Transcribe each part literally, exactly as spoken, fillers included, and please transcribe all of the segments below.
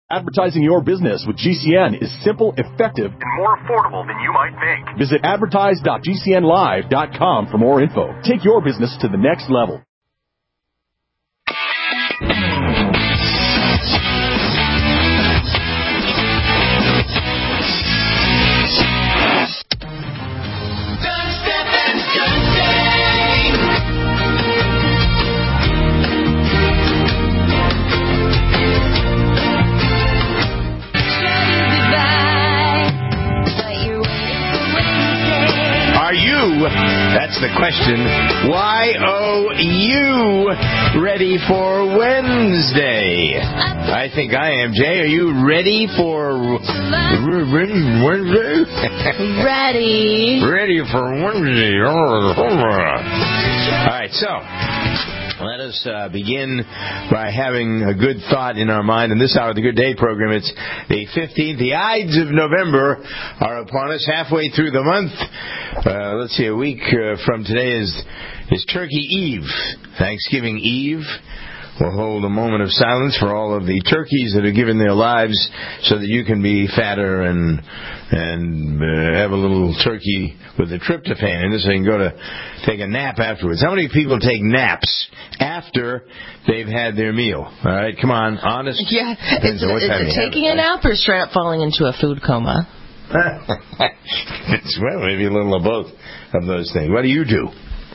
Advertising your business with G C N is simple, effective, and more affordable than you might think. Visit advertise dot g c n live dot com for more info. Take your business to the next level. That's the question. Y O U ready for Wednesday? I think I am. Jay, are you ready for Wednesday? Ready. Ready for Wednesday. All right, so let us uh, begin by having a good thought in our mind. In this hour of the Good Day program, it's the fifteenth. The Ides of November are upon us, halfway through the month. Uh, let's see, a week uh, from today is, is Turkey Eve, Thanksgiving Eve. We'll hold a moment of silence for all of the turkeys that have given their lives so that you can be fatter and and uh, have a little turkey with the tryptophan in it so you can go to take a nap afterwards. How many people take naps after they've had their meal? All right, come on, honest. Yeah, is it, is it taking a nap or straight up falling into a food coma? It's, well, maybe a little of both of those things. What do you do?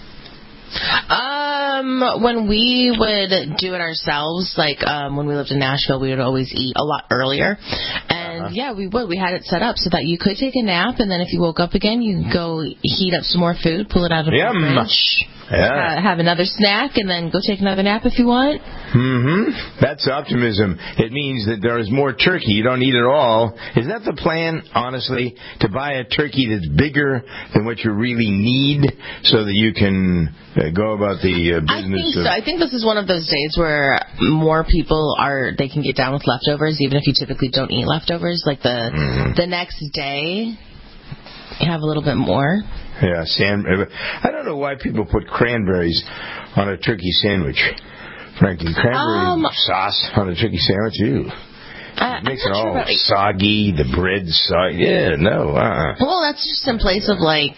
Um, when we would do it ourselves, like um, when we lived in Nashville, we would always eat a lot earlier. And, uh-huh. yeah, we would. We had it set up so that you could take a nap, and then if you woke up again, you could go heat up some more food, pull it out of Yum. the fridge, yeah. uh, have another snack, and then go take another nap if you want. Mm-hmm. That's optimism. It means that there is more turkey. You don't eat it all. Is that the plan, honestly, to buy a turkey that's bigger than what you really need so that you can uh, go about the uh, business? I think of... so. I think this is one of those days where more people are, they can get down with leftovers, even if you typically don't eat leftovers. Like the mm-hmm. the next day, you have a little bit more. Yeah, sand. I don't know why people put cranberries on a turkey sandwich. Frankly, cranberry um, sauce on a turkey sandwich, ew. Uh, it makes it all sure like, soggy, the bread's soggy. Yeah, no. Uh-uh. Well, that's just in place of, like,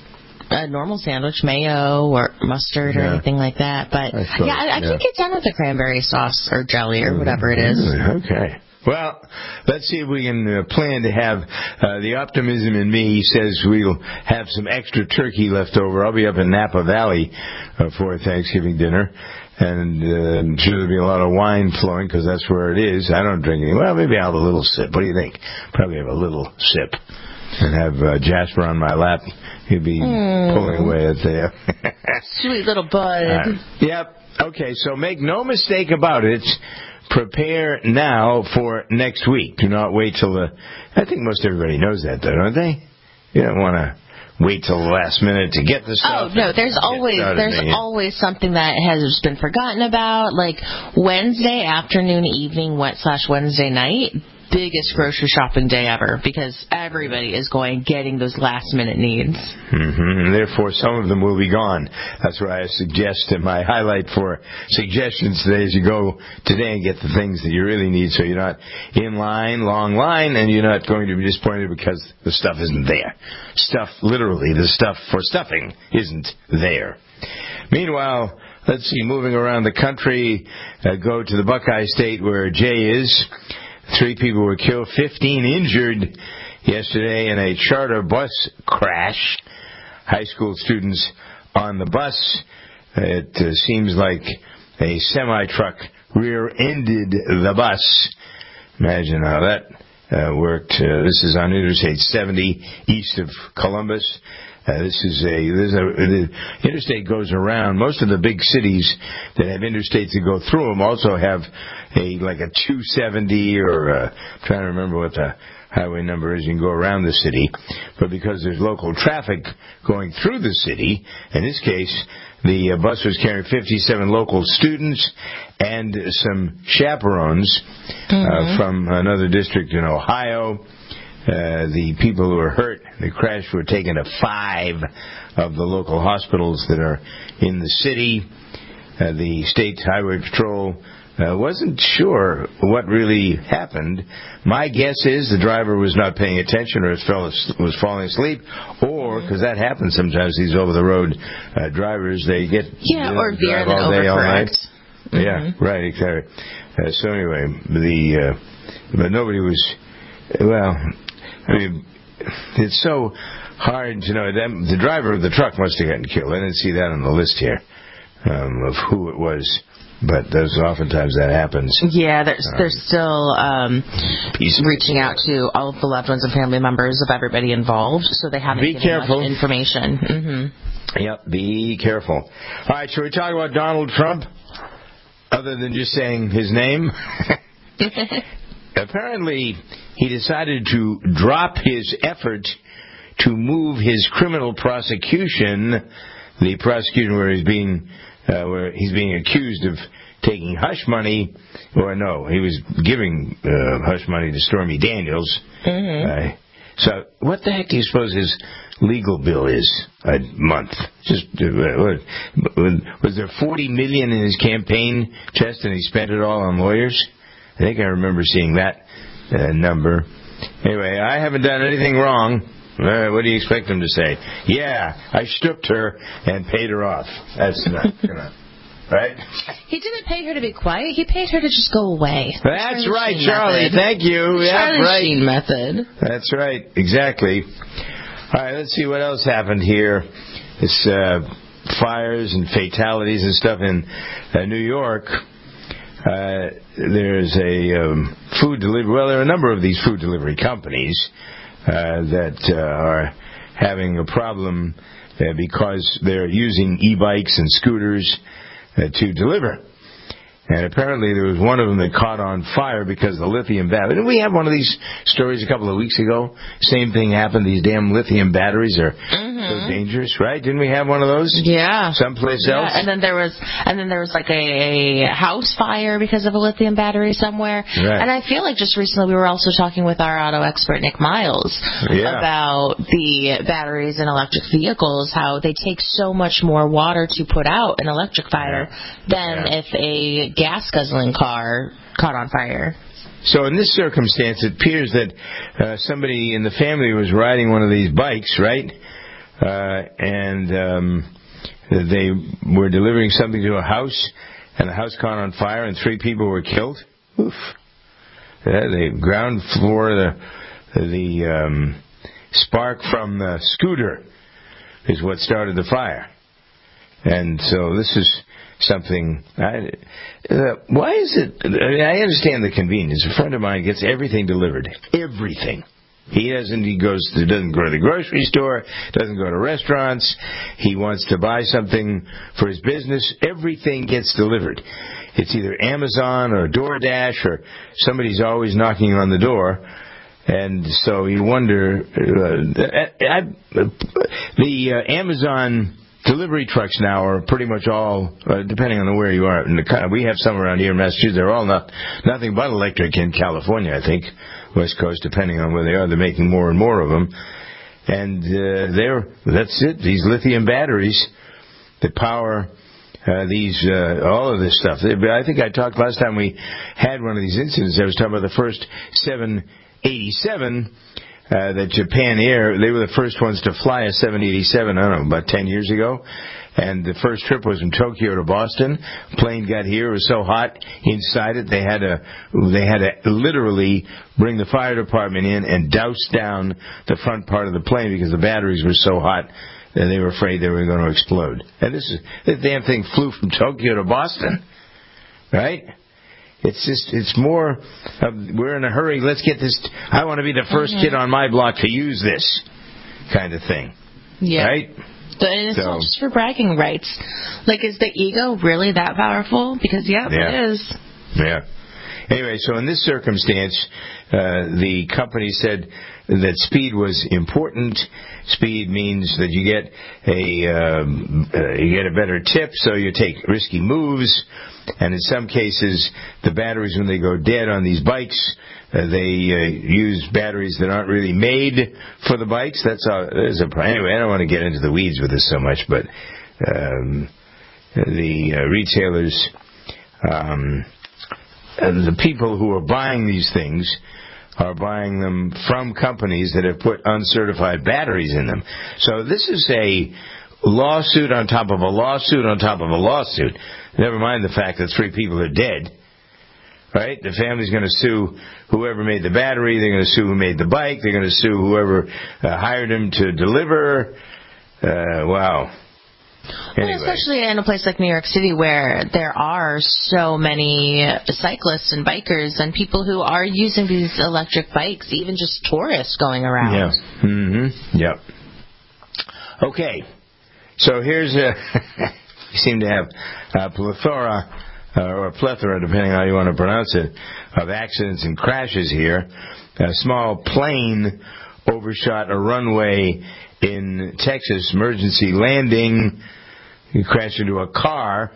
a normal sandwich, mayo or mustard yeah. or anything like that. But, I yeah, I, I yeah. can get down with the cranberry sauce or jelly or whatever it is. Okay. Well, let's see if we can uh, plan to have uh, the optimism in me says we'll have some extra turkey left over. I'll be up in Napa Valley uh, for Thanksgiving dinner. And uh, I'm sure there'll be a lot of wine flowing because that's where it is. I don't drink any. Well, maybe I'll have a little sip. What do you think? Probably have a little sip. And have uh, Jasper on my lap. He'll be mm. pulling away at the... Sweet little bud. Uh, yep. Okay, so make no mistake about it. Prepare now for next week. Do not wait till the... I think most everybody knows that, though, don't they? You don't want to wait till the last minute to get the stuff. Oh, no, there's always there's there, yeah. always something that has been forgotten about. Like Wednesday afternoon, evening, wet slash Wednesday night, biggest grocery shopping day ever because everybody is going getting those last minute needs. Mm-hmm. And therefore, some of them will be gone. That's what I suggest in my highlight for suggestions today is you go today and get the things that you really need so you're not in line, long line, and you're not going to be disappointed because the stuff isn't there. Stuff, literally, the stuff for stuffing isn't there. Meanwhile, let's see, moving around the country, uh, go to the Buckeye State where Jay is. Three people were killed, fifteen injured yesterday in a charter bus crash. High school students on the bus. It uh, seems like a semi-truck rear-ended the bus. Imagine how that uh, worked. Uh, this is on Interstate seventy east of Columbus. Uh, this is a, this is a, the interstate goes around. Most of the big cities that have interstates that go through them also have a, like a two seventy or a, I'm trying to remember what the highway number is. You can go around the city. But because there's local traffic going through the city, in this case, the uh, bus was carrying fifty-seven local students and some chaperones mm-hmm. uh, from another district in Ohio. Uh, the people who were hurt, the crash, were taken to five of the local hospitals that are in the city. Uh, the State Highway Patrol Uh, wasn't sure what really happened. My guess is the driver was not paying attention or fell, was falling asleep, or, because that happens sometimes, these over-the-road uh, drivers, they get... Yeah, you know, or veer and all day, all night. Mm-hmm. Yeah, right, exactly. Uh, so anyway, the... Uh, but nobody was... Well, I mean, it's so hard to know. Them, the driver of the truck must have gotten killed. I didn't see that on the list here um, of who it was. But there's oftentimes that happens. Yeah, there's um, they're still um, reaching out to all of the loved ones and family members of everybody involved, so they haven't be given careful. much information. Mm-hmm. Yep, be careful. All right, shall we talk about Donald Trump? Other than just saying his name? Apparently, he decided to drop his effort to move his criminal prosecution, the prosecution where he's being... Uh, where he's being accused of taking hush money, or no, he was giving uh, hush money to Stormy Daniels. Mm-hmm. Uh, so, what the heck do you suppose his legal bill is a month? Just uh, what, was there forty million in his campaign chest, and he spent it all on lawyers? I think I remember seeing that uh, number. Anyway, I haven't done anything wrong. Uh, what do you expect them to say? Yeah, I stooped her and paid her off. That's not gonna, right? He didn't pay her to be quiet. He paid her to just go away. That's Charlie right, Charlie. Method. Thank you. Yeah, Charlie right. Sheen method. That's right. Exactly. All right, let's see what else happened here. This uh, fires and fatalities and stuff in uh, New York. Uh, there's a um, food delivery. Well, there are a number of these food delivery companies. Uh, that uh, are having a problem uh, because they're using e-bikes and scooters uh, to deliver. And apparently there was one of them that caught on fire because of the lithium battery. Didn't we have one of these stories a couple of weeks ago? Same thing happened. These damn lithium batteries are mm-hmm. so dangerous, right? Didn't we have one of those? Yeah. Someplace yeah. else? And then there was, and then there was like a, a house fire because of a lithium battery somewhere. Right. And I feel like just recently we were also talking with our auto expert Nick Miles yeah. about the batteries in electric vehicles, how they take so much more water to put out an electric fire yeah. than yeah. if a gas guzzling car caught on fire. So in this circumstance, it appears that uh, somebody in the family was riding one of these bikes, right? Uh, and um, they were delivering something to a house, and the house caught on fire, and three people were killed. Oof. Yeah, the ground floor, the the um, spark from the scooter is what started the fire. And so this is something. I, uh, why is it? I mean, I understand the convenience. A friend of mine gets everything delivered. Everything. He doesn't. He goes. To, doesn't go to the grocery store. Doesn't go to restaurants. He wants to buy something for his business. Everything gets delivered. It's either Amazon or DoorDash, or somebody's always knocking on the door. And so you wonder. Uh, I, I, the uh, Amazon delivery trucks now are pretty much all, uh, depending on where you are. In the, we have some around here in Massachusetts. They're all not nothing but electric. In California, I think, West Coast, depending on where they are, they're making more and more of them. And uh, they're that's it. These lithium batteries that power uh, these uh, all of this stuff. I think I talked last time we had one of these incidents. I was talking about the first seven eighty-seven. Uh, that Japan Air, they were the first ones to fly a seven eighty-seven, I don't know, about ten years ago. And the first trip was from Tokyo to Boston. Plane got here, it was so hot inside it, they had to, they had to literally bring the fire department in and douse down the front part of the plane because the batteries were so hot that they were afraid they were going to explode. And this is, this damn thing flew from Tokyo to Boston, right? It's just, it's more, uh, we're in a hurry, let's get this, I want to be the first mm-hmm. kid on my block to use this kind of thing. Yeah. Right? And it's so, not just for bragging rights. Like, is the ego really that powerful? Because, yeah, yeah. it is. Yeah. Anyway, so in this circumstance, uh, the company said that speed was important. Speed means that you get a um, uh, you get a better tip, so you take risky moves. And in some cases, the batteries, when they go dead on these bikes, uh, they uh, use batteries that aren't really made for the bikes. That's a, there's a anyway. I don't want to get into the weeds with this so much, but um, the uh, retailers um, the people who are buying these things are buying them from companies that have put uncertified batteries in them. So this is a lawsuit on top of a lawsuit on top of a lawsuit. Never mind the fact that three people are dead. Right? The family's going to sue whoever made the battery. They're going to sue who made the bike. They're going to sue whoever uh, hired him to deliver. Uh, wow. Anyway. Well, especially in a place like New York City where there are so many cyclists and bikers and people who are using these electric bikes, even just tourists going around. Yeah. Mm-hmm. Yep. Okay. So here's a... you seem to have a plethora, uh, or a plethora, depending on how you want to pronounce it, of accidents and crashes here. A small plane overshot a runway in Texas, emergency landing. He crashed into a car.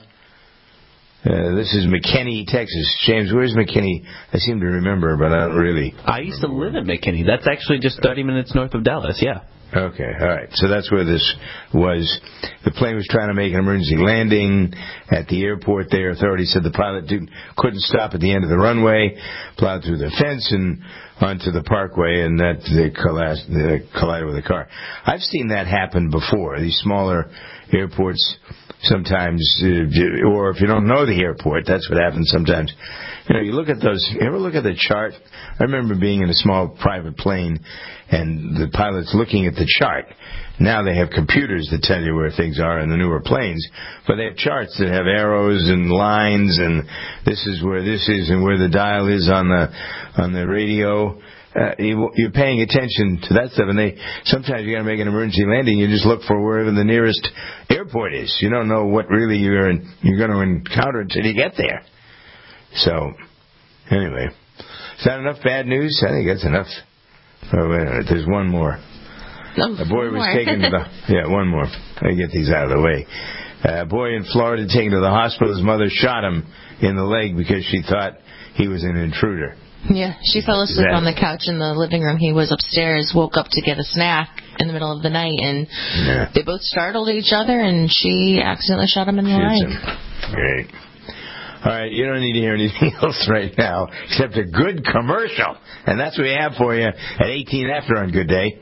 Uh, this is McKinney, Texas. James, where's McKinney? I seem to remember, but I don't really. I used to live in McKinney. That's actually just thirty minutes north of Dallas, yeah. Okay, all right. So that's where this was. The plane was trying to make an emergency landing at the airport there. Authorities said the pilot didn't, couldn't stop at the end of the runway, plowed through the fence and onto the parkway, and that they collapsed, they collided with a car. I've seen that happen before. These smaller airports sometimes, uh, or if you don't know the airport, that's what happens sometimes. You know, you look at those, you ever look at the chart? I remember being in a small private plane and the pilot's looking at the chart. Now they have computers that tell you where things are in the newer planes, but they have charts that have arrows and lines, and this is where this is and where the dial is on the on the radio. Uh, you, you're paying attention to that stuff, and they sometimes you got to make an emergency landing. You just look for wherever the nearest airport is. You don't know what really you're in, you're going to encounter until you get there. So, anyway, is that enough bad news? I think that's enough. Oh, wait a minute. There's one more. No, a boy was more. taken to the... Yeah, one more. Let me get these out of the way. A boy in Florida taken to the hospital. His mother shot him in the leg because she thought he was an intruder. Yeah, she fell asleep that, on the couch in the living room. He was upstairs, woke up to get a snack in the middle of the night, and yeah. They both startled each other, and she accidentally shot him in the leg. Great. All right, you don't need to hear anything else right now except a good commercial. And that's what we have for you at eighteen after on Good Day.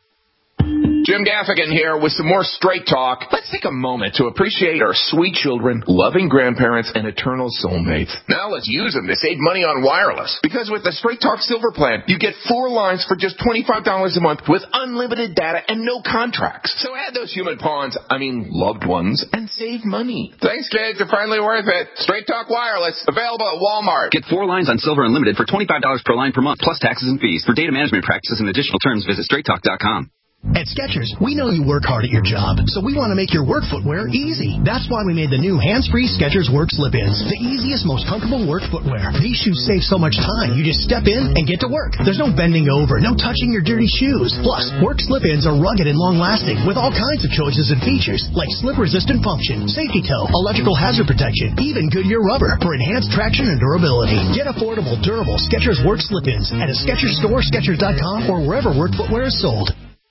Jim Gaffigan here with some more Straight Talk. Let's take a moment to appreciate our sweet children, loving grandparents, and eternal soulmates. Now let's use them to save money on wireless. Because with the Straight Talk Silver Plan, you get four lines for just twenty-five dollars a month with unlimited data and no contracts. So add those human pawns, I mean loved ones, and save money. Thanks, kids. They're finally worth it. Straight Talk Wireless, available at Walmart. Get four lines on Silver Unlimited for twenty-five dollars per line per month, plus taxes and fees. For data management practices and additional terms, visit straight talk dot com. At Skechers, we know you work hard at your job, so we want to make your work footwear easy. That's why we made the new hands-free Skechers Work Slip-ins, the easiest, most comfortable work footwear. These shoes save so much time. You just step in and get to work. There's no bending over, no touching your dirty shoes. Plus, Work Slip-ins are rugged and long-lasting with all kinds of choices and features like slip-resistant function, safety toe, electrical hazard protection, even Goodyear rubber for enhanced traction and durability. Get affordable, durable Skechers Work Slip-ins at a Skechers store, Skechers dot com, or wherever work footwear is sold.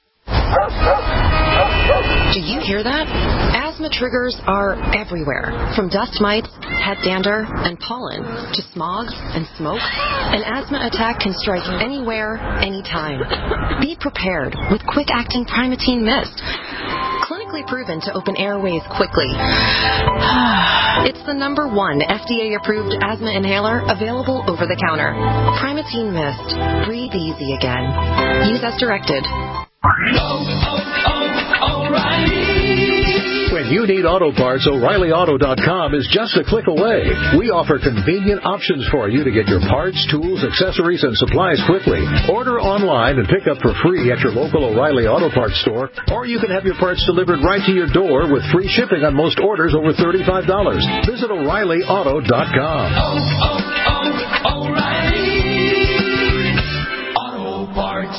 Do you hear that? Asthma triggers are everywhere, from dust mites, head dander, and pollen, to smog and smoke. An asthma attack can strike anywhere, anytime. Be prepared with quick-acting Primatene Mist. Clinically proven to open airways quickly. It's the number one F D A-approved asthma inhaler available over the counter. Primatene Mist. Breathe easy again. Use as directed. Oh, oh, oh, O'Reilly. When you need auto parts, O'Reilly Auto dot com is just a click away. We offer convenient options for you to get your parts, tools, accessories, and supplies quickly. Order online and pick up for free at your local O'Reilly Auto Parts store, or you can have your parts delivered right to your door with free shipping on most orders over thirty-five dollars. Visit O'Reilly Auto dot com. Oh, oh, oh, O'Reilly Auto Parts.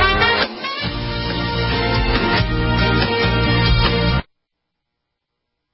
Complex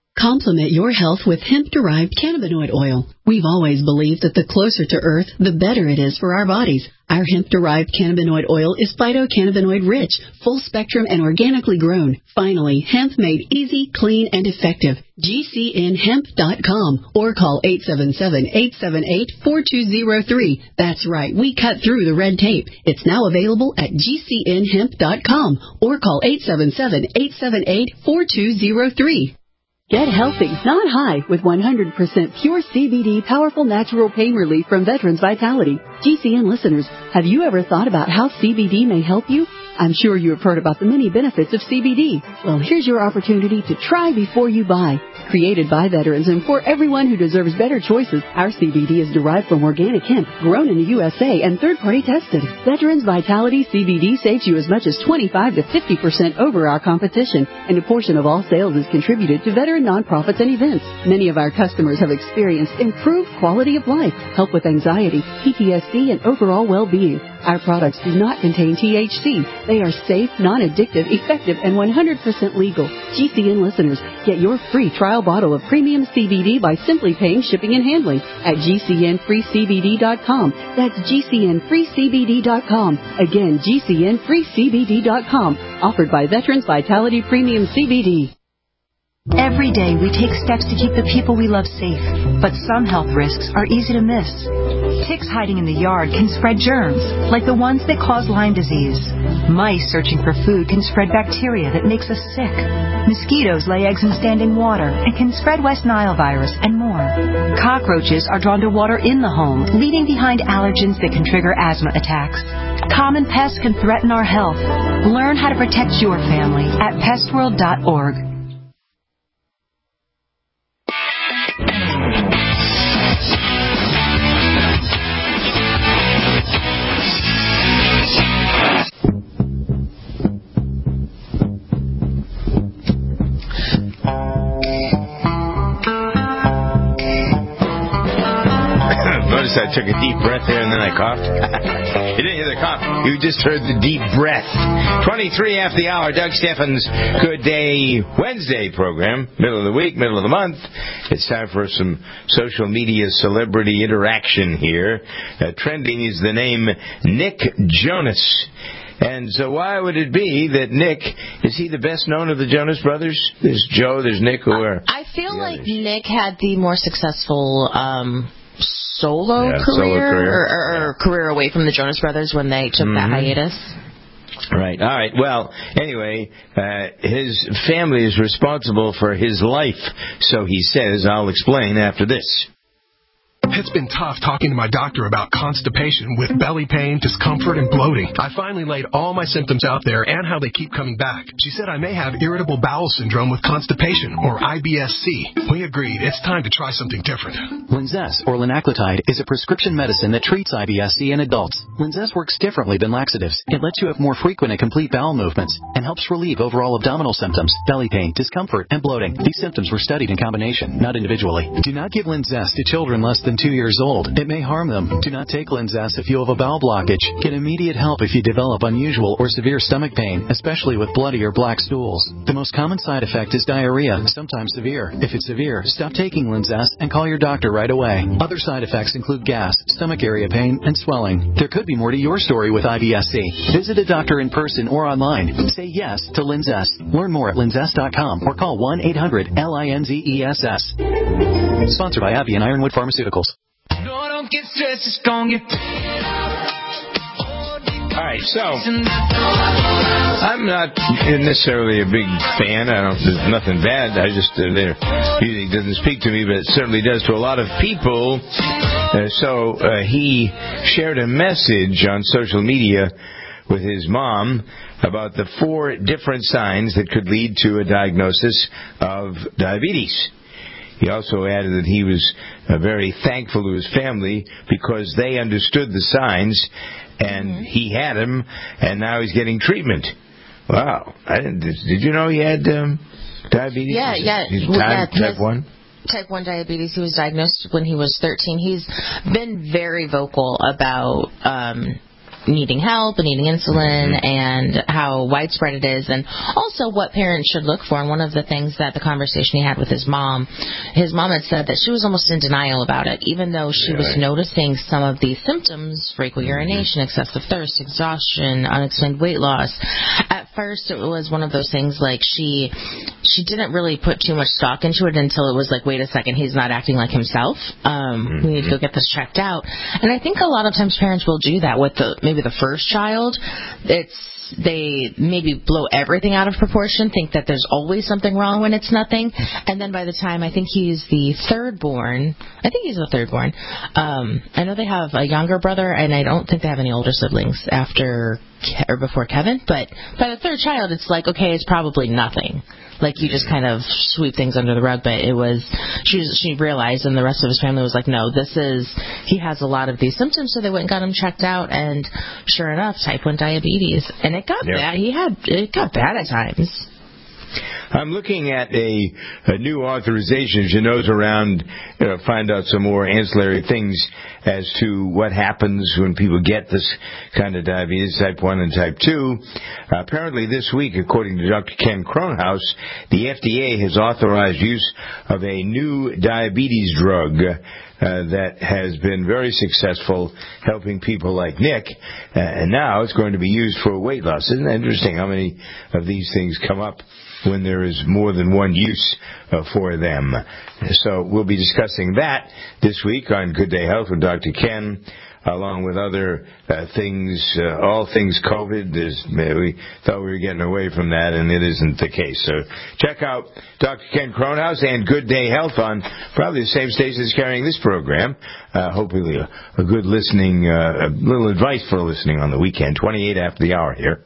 Supplement your health with hemp-derived cannabinoid oil. We've always believed that the closer to Earth, the better it is for our bodies. Our hemp-derived cannabinoid oil is phytocannabinoid rich, full spectrum, and organically grown. Finally, hemp made easy, clean, and effective. G C N hemp dot com or call eight seven seven, eight seven eight, four two zero three. That's right, we cut through the red tape. It's now available at G C N hemp dot com or call eight seven seven, eight seven eight, four two zero three. Get healthy, not high, with one hundred percent pure C B D powerful natural pain relief from Veterans Vitality. G C N listeners, have you ever thought about how C B D may help you? I'm sure you have heard about the many benefits of C B D. Well, here's your opportunity to try before you buy. Created by veterans and for everyone who deserves better choices, our C B D is derived from organic hemp, grown in the U S A and third-party tested. Veterans Vitality C B D saves you as much as twenty-five to fifty percent over our competition, and a portion of all sales is contributed to veteran nonprofits and events. Many of our customers have experienced improved quality of life, help with anxiety, P T S D, and overall well-being. Our products do not contain T H C. They are safe, non-addictive, effective, and one hundred percent legal. G C N listeners, get your free trial bottle of premium C B D by simply paying shipping and handling at G C N free C B D dot com. That's G C N free C B D dot com. Again, G C N free C B D dot com. Offered by Veterans Vitality Premium C B D. Every day we take steps to keep the people we love safe, but some health risks are easy to miss. Ticks hiding in the yard can spread germs, like the ones that cause Lyme disease. Mice searching for food can spread bacteria that makes us sick. Mosquitoes lay eggs in standing water and can spread West Nile virus and more. Cockroaches are drawn to water in the home, leaving behind allergens that can trigger asthma attacks. Common pests can threaten our health. Learn how to protect your family at pest world dot org. Notice I took a deep breath there and then I coughed. You didn't hear the cough. You just heard the deep breath. twenty-three after the hour, Doug Steffens' Good Day Wednesday program. Middle of the week, middle of the month. It's time for some social media celebrity interaction here. Uh, trending is the name Nick Jonas. And so why would it be that Nick, is he the best known of the Jonas Brothers? There's Joe, there's Nick, who are... I feel like Nick had the more successful... Um, Solo, yeah, career, solo career or, or, or career away from the Jonas Brothers when they took mm-hmm. that hiatus. Right. All right. Well, anyway, uh, his family is responsible for his life, so he says. I'll explain after this. It's been tough talking to my doctor about constipation with belly pain, discomfort, and bloating. I finally laid all my symptoms out there and how they keep coming back. She said I may have irritable bowel syndrome with constipation, or I B S C. We agreed it's time to try something different. Linzess, or linaclotide, is a prescription medicine that treats I B S C in adults. Linzess works differently than laxatives. It lets you have more frequent and complete bowel movements and helps relieve overall abdominal symptoms, belly pain, discomfort, and bloating. These symptoms were studied in combination, not individually. Do not give Linzess to children less than two years old. It may harm them. Do not take Linzess if you have a bowel blockage. Get immediate help if you develop unusual or severe stomach pain, especially with bloody or black stools. The most common side effect is diarrhea, sometimes severe. If it's severe, stop taking Linzess and call your doctor right away. Other side effects include gas, stomach area pain, and swelling. There could be more to your story with I B S C. Visit a doctor in person or online. Say yes to Linzess. Learn more at linzess dot com or call one eight hundred L I N Z E S S. Sponsored by Abbey and Ironwood Pharmaceuticals. No, don't get stressed, it's gonna get All right, so I'm not necessarily a big fan. I don't. There's nothing bad. I just uh, there music doesn't speak to me, but it certainly does to a lot of people. Uh, so uh, he shared a message on social media with his mom about the four different signs that could lead to a diagnosis of diabetes. He also added that he was uh, very thankful to his family because they understood the signs, and mm-hmm. he had them, and now he's getting treatment. Wow. I didn't, did you know he had um, diabetes? Yeah, yeah. He's well, type, yeah, type one? Type one diabetes. He was diagnosed when he was thirteen. He's been very vocal about... Um, needing help and needing insulin mm-hmm. and how widespread it is, and also what parents should look for. And one of the things that the conversation he had with his mom, his mom had said that she was almost in denial about it, even though she really? was noticing some of these symptoms, frequent mm-hmm. urination, excessive thirst, exhaustion, unexplained weight loss. At first, it was one of those things like she she didn't really put too much stock into it until it was like, wait a second, he's not acting like himself. Um, mm-hmm. We need to go get this checked out. And I think a lot of times parents will do that with the maybe the first child. It's they maybe blow everything out of proportion, think that there's always something wrong when it's nothing, and then by the time, I think he's the third born, I think he's the third born, um, I know they have a younger brother, and I don't think they have any older siblings after or before Kevin, but by the third child, it's like, okay, it's probably nothing. Like, you just kind of sweep things under the rug, but it was, she she realized, and the rest of his family was like, no, this is, he has a lot of these symptoms, so they went and got him checked out, and sure enough, type one diabetes. And it got yep. bad. He had, it got bad at times. I'm looking at a, a new authorization. She knows around, you know, find out some more ancillary things as to what happens when people get this kind of diabetes, type one and type two. Uh, apparently this week, according to Doctor Ken Kronhaus, the F D A has authorized use of a new diabetes drug Uh, that has been very successful helping people like Nick, uh, and now it's going to be used for weight loss. Isn't that interesting how many of these things come up when there is more than one use uh, for them? So we'll be discussing that this week on Good Day Health with Doctor Ken, along with other uh, things, uh, all things COVID. There's, we thought we were getting away from that, and it isn't the case. So check out Doctor Ken Kronhaus and Good Day Health on probably the same stations carrying this program. Uh, hopefully a, a good listening, uh, a little advice for listening on the weekend, twenty-eight after the hour here.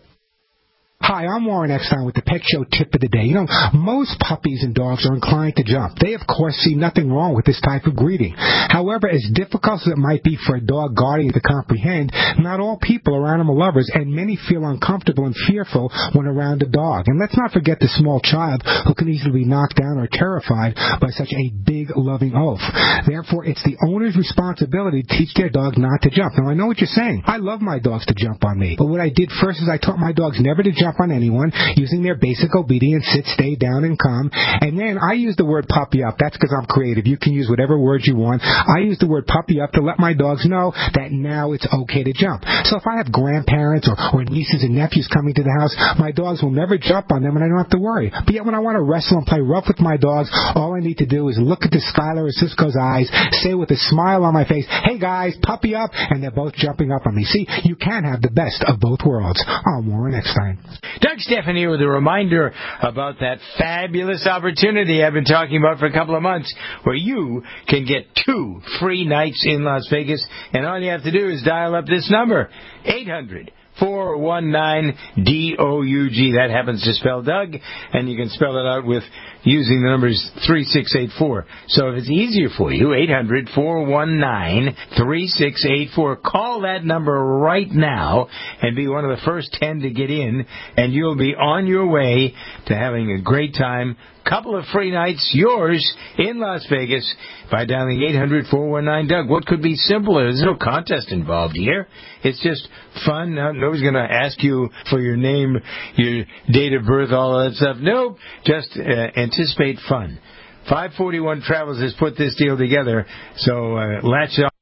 Hi, I'm Warren Eckstein with the Pet Show Tip of the Day. You know, most puppies and dogs are inclined to jump. They, of course, see nothing wrong with this type of greeting. However, as difficult as it might be for a dog guardian to comprehend, not all people are animal lovers, and many feel uncomfortable and fearful when around a dog. And let's not forget the small child who can easily be knocked down or terrified by such a big, loving oaf. Therefore, it's the owner's responsibility to teach their dog not to jump. Now, I know what you're saying. I love my dogs to jump on me. But what I did first is I taught my dogs never to jump on anyone, using their basic obedience, sit, stay down, and calm. And then I use the word puppy up. That's because I'm creative. You can use whatever words you want. I use the word puppy up to let my dogs know that now it's okay to jump. So if I have grandparents or, or nieces and nephews coming to the house, my dogs will never jump on them, and I don't have to worry. But yet when I want to wrestle and play rough with my dogs, all I need to do is look at the Skylar or Cisco's eyes, say with a smile on my face, hey guys, puppy up, and they're both jumping up on me. See, you can have the best of both worlds. I'm Warren Eckstein. Doug Stephanie with a reminder about that fabulous opportunity I've been talking about for a couple of months, where you can get two free nights in Las Vegas, and all you have to do is dial up this number, eight hundred, four one nine, D O U G. That happens to spell Doug, and you can spell it out with using the numbers three six eight four. So if it's easier for you, eight hundred, four one nine, three six eight four. Call that number right now and be one of the first ten to get in, and you'll be on your way to having a great time. Couple of free nights, yours, in Las Vegas by dialing eight hundred, four one nine, Doug. What could be simpler? There's no contest involved here. It's just fun. Nobody's going to ask you for your name, your date of birth, all of that stuff. Nope. Just uh, anticipate fun. five forty-one Travels has put this deal together, so uh, latch on.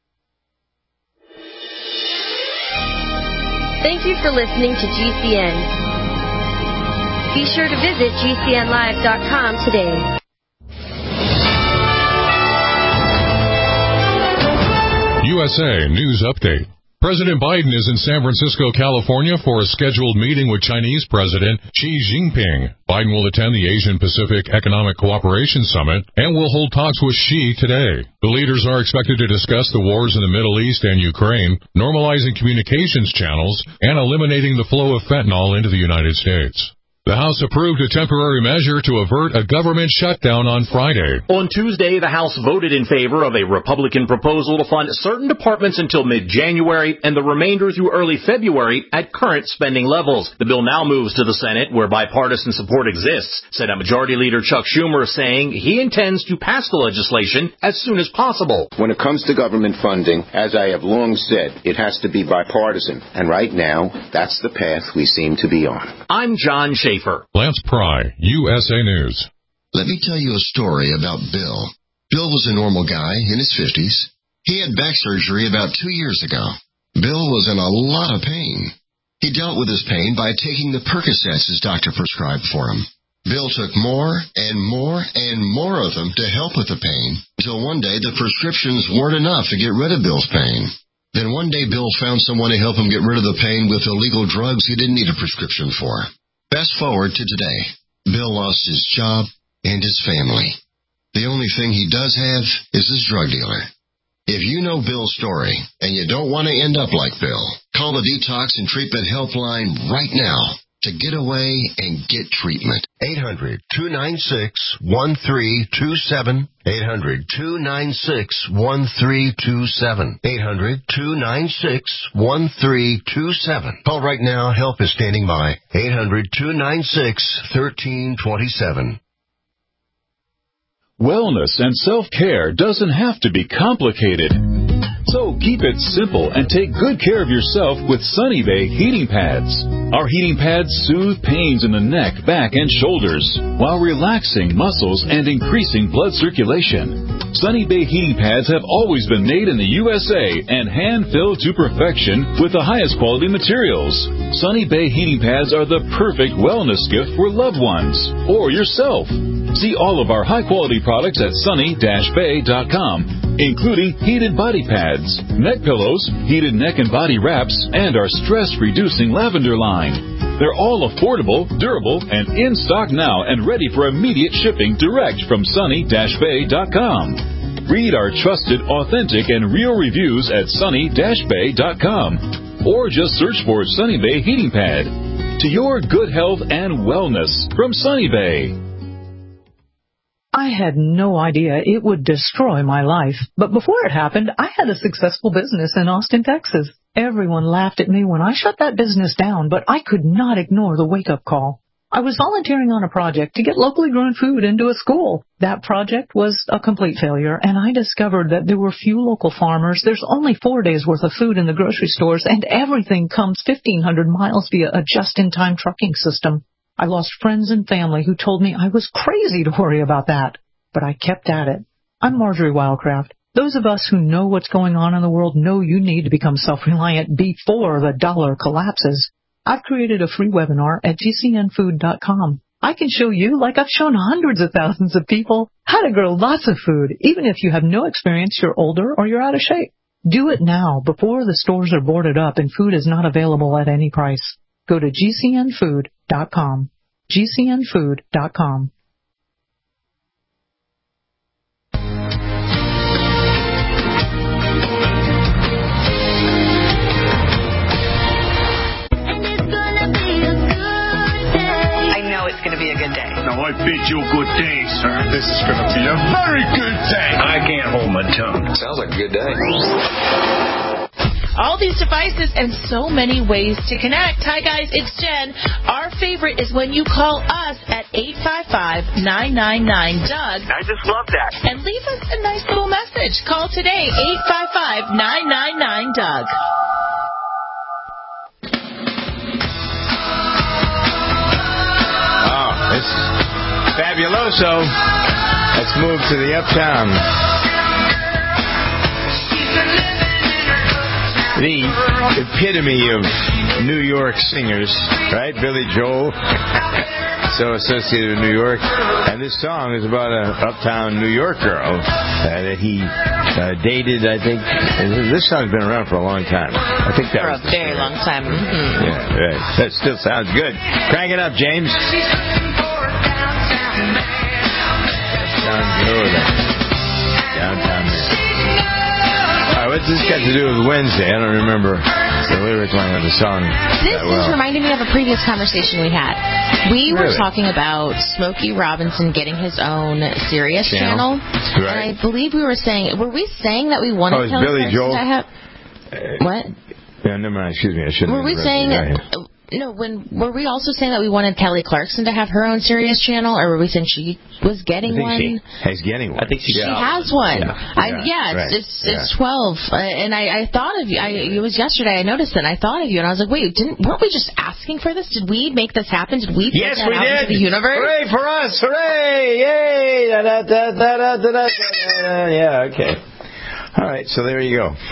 Thank you for listening to G C N. Be sure to visit G C N live dot com today. U S A News Update. President Biden is in San Francisco, California for a scheduled meeting with Chinese President Xi Jinping. Biden will attend the Asian-Pacific Economic Cooperation Summit and will hold talks with Xi today. The leaders are expected to discuss the wars in the Middle East and Ukraine, normalizing communications channels, and eliminating the flow of fentanyl into the United States. The House approved a temporary measure to avert a government shutdown on Friday. On Tuesday, the House voted in favor of a Republican proposal to fund certain departments until mid-January and the remainder through early February at current spending levels. The bill now moves to the Senate, where bipartisan support exists. Senate Majority Leader Chuck Schumer saying he intends to pass the legislation as soon as possible. When it comes to government funding, as I have long said, it has to be bipartisan. And right now, that's the path we seem to be on. I'm John Schaefer. Lance Pry, U S A News. Let me tell you a story about Bill. Bill was a normal guy in his fifties. He had back surgery about two years ago. Bill was in a lot of pain. He dealt with his pain by taking the Percocets his doctor prescribed for him. Bill took more and more and more of them to help with the pain, until one day the prescriptions weren't enough to get rid of Bill's pain. Then one day Bill found someone to help him get rid of the pain with illegal drugs he didn't need a prescription for. Fast forward to today. Bill lost his job and his family. The only thing he does have is his drug dealer. If you know Bill's story and you don't want to end up like Bill, call the Detox and Treatment Helpline right now to get away and get treatment. eight hundred, two nine six, one three two seven. eight hundred, two nine six, one three two seven. eight hundred, two nine six, one three two seven. Call right now. Help is standing by. eight hundred, two nine six, one three two seven. Wellness and self-care doesn't have to be complicated. So keep it simple and take good care of yourself with Sunny Bay heating pads. Our heating pads soothe pains in the neck, back, and shoulders while relaxing muscles and increasing blood circulation. Sunny Bay heating pads have always been made in the U S A and hand-filled to perfection with the highest quality materials. Sunny Bay heating pads are the perfect wellness gift for loved ones or yourself. See all of our high-quality products at sunny dash bay dot com, including heated body pads, neck pillows, heated neck and body wraps, and our stress-reducing lavender line. They're all affordable, durable, and in stock now and ready for immediate shipping direct from sunny dash bay dot com. Read our trusted, authentic, and real reviews at sunny dash bay dot com or just search for Sunny Bay Heating Pad. To your good health and wellness from Sunny Bay. I had no idea it would destroy my life. But before it happened, I had a successful business in Austin, Texas. Everyone laughed at me when I shut that business down, but I could not ignore the wake-up call. I was volunteering on a project to get locally grown food into a school. That project was a complete failure, and I discovered that there were few local farmers. There's only four days' worth of food in the grocery stores, and everything comes fifteen hundred miles via a just-in-time trucking system. I lost friends and family who told me I was crazy to worry about that. But I kept at it. I'm Marjorie Wildcraft. Those of us who know what's going on in the world know you need to become self-reliant before the dollar collapses. I've created a free webinar at G C N food dot com. I can show you, like I've shown hundreds of thousands of people, how to grow lots of food, even if you have no experience, you're older, or you're out of shape. Do it now, before the stores are boarded up and food is not available at any price. Go to G C N food dot com. G C N food dot com. It's going to be a good day. Now, I bid you good day, sir. This is going to be a very good day. I can't hold my tongue. Sounds like a good day. All these devices and so many ways to connect. Hi, guys. It's Jen. Our favorite is when you call us at eight five five, nine nine nine, D O U G. I just love that. And leave us a nice little message. Call today, eight five five, nine nine nine, D O U G. It's fabuloso. Let's move to the Uptown. The epitome of New York singers, right? Billy Joel, so associated with New York. And this song is about an uptown New York girl uh, that he uh, dated, I think. And this song's been around for a long time. I think that for was a very long time. Mm-hmm. Yeah, right. That still sounds good. Crank it up, James. Sounds good. Downtown there. All right, what's this got to do with Wednesday? I don't remember. the lyric line of the song. This that well. is reminding me of a previous conversation we had. We were really? talking about Smokey Robinson getting his own Sirius channel. channel. Right. And I believe we were saying, were we saying that we wanted oh, Kelly Billy Clarkson Joel? to have... What? Yeah, never mind. Excuse me. I shouldn't Were we saying... No, when were we also saying that we wanted Kelly Clarkson to have her own Sirius channel, or were we saying she was getting I think one? She is getting one. I think she, she yeah. has one. Yeah, I, yeah, right. it's it's, yeah. it's twelve, uh, and I, I thought of you. I, it was yesterday. I noticed it. And I thought of you, and I was like, wait, didn't weren't we just asking for this? Did we make this happen? Did we put yes, that we out did. into the universe? Hooray for us! Hooray! Yay! Da, da, da, da, da, da, da, da. Yeah. Okay. All right. So there you go.